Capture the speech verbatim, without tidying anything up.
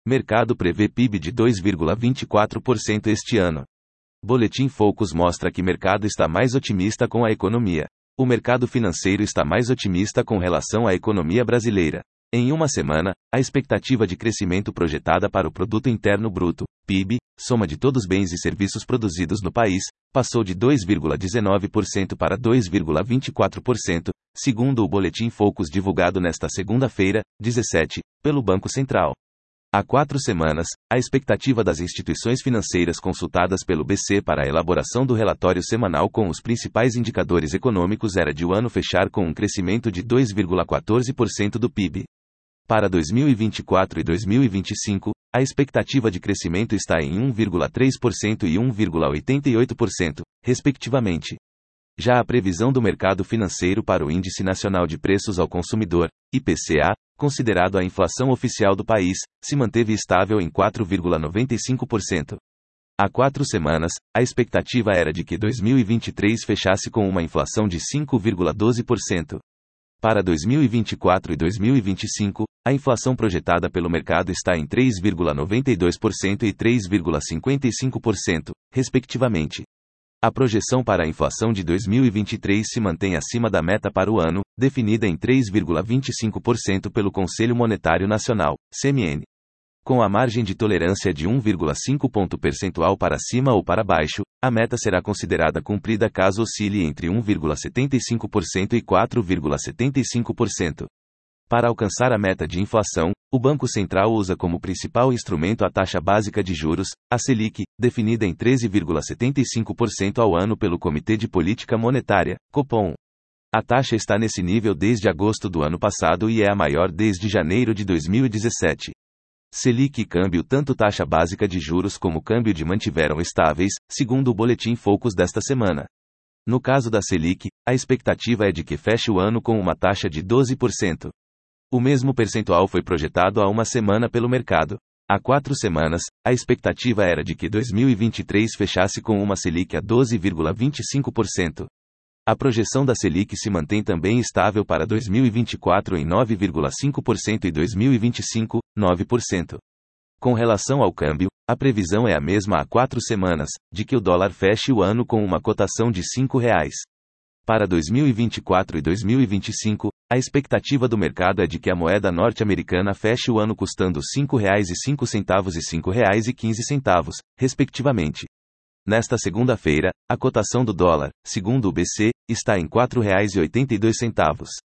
Mercado prevê P I B de dois vírgula vinte e quatro por cento este ano. Boletim Focus mostra que mercado está mais otimista com a economia. O mercado financeiro está mais otimista com relação à economia brasileira. Em uma semana, a expectativa de crescimento projetada para o Produto Interno Bruto, P I B, soma de todos os bens e serviços produzidos no país, passou de dois vírgula dezenove por cento para dois vírgula vinte e quatro por cento, segundo o Boletim Focus divulgado nesta segunda-feira, dezessete, pelo Banco Central. Há quatro semanas, a expectativa das instituições financeiras consultadas pelo B C para a elaboração do relatório semanal com os principais indicadores econômicos era de o ano fechar com um crescimento de dois vírgula quatorze por cento do P I B. Para dois mil e vinte e quatro e dois mil e vinte e cinco, a expectativa de crescimento está em um vírgula três por cento e um vírgula oitenta e oito por cento, respectivamente. Já a previsão do mercado financeiro para o Índice Nacional de Preços ao Consumidor, I P C A, considerado a inflação oficial do país, se manteve estável em quatro vírgula noventa e cinco por cento. Há quatro semanas, a expectativa era de que dois mil e vinte e três fechasse com uma inflação de cinco vírgula doze por cento. Para dois mil e vinte e quatro e dois mil e vinte e cinco, a inflação projetada pelo mercado está em três vírgula noventa e dois por cento e três vírgula cinquenta e cinco por cento, respectivamente. A projeção para a inflação de dois mil e vinte e três se mantém acima da meta para o ano, definida em três vírgula vinte e cinco por cento pelo Conselho Monetário Nacional, C M N. Com a margem de tolerância de um vírgula cinco ponto percentual para cima ou para baixo, a meta será considerada cumprida caso oscile entre um vírgula setenta e cinco por cento e quatro vírgula setenta e cinco por cento. Para alcançar a meta de inflação, o Banco Central usa como principal instrumento a taxa básica de juros, a Selic, definida em treze vírgula setenta e cinco por cento ao ano pelo Comitê de Política Monetária, Copom. A taxa está nesse nível desde agosto do ano passado e é a maior desde janeiro de dois mil e dezessete. Selic e câmbio, tanto taxa básica de juros como câmbio de mantiveram estáveis, segundo o Boletim Focus desta semana. No caso da Selic, a expectativa é de que feche o ano com uma taxa de doze por cento. O mesmo percentual foi projetado há uma semana pelo mercado. Há quatro semanas, a expectativa era de que dois mil e vinte e três fechasse com uma Selic a doze vírgula vinte e cinco por cento. A projeção da Selic se mantém também estável para dois mil e vinte e quatro em nove vírgula cinco por cento e dois mil e vinte e cinco, nove por cento. Com relação ao câmbio, a previsão é a mesma há quatro semanas, de que o dólar feche o ano com uma cotação de cinco reais. Para dois mil e vinte e quatro e dois mil e vinte e cinco, a expectativa do mercado é de que a moeda norte-americana feche o ano custando cinco reais e cinco centavos e cinco reais e quinze centavos, respectivamente. Nesta segunda-feira, a cotação do dólar, segundo o B C, está em quatro reais e oitenta e dois centavos.